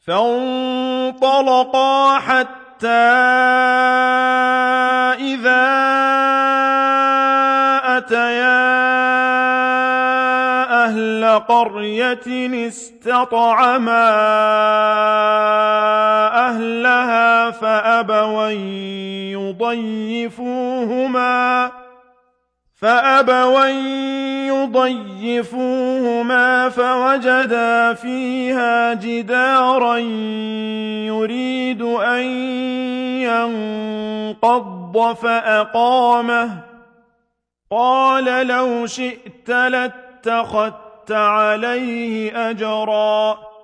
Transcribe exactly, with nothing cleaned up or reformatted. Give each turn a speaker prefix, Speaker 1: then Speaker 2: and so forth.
Speaker 1: فانطلقا حتى إذا أتيا أهل قرية استطعما أهلها فأبوا أن يضيفوهما فأبوا أن يضيفوهما فوجدا فيها جدارا يريد أن ينقض فأقامه قال لو شئت لاتخذت عليه أجرا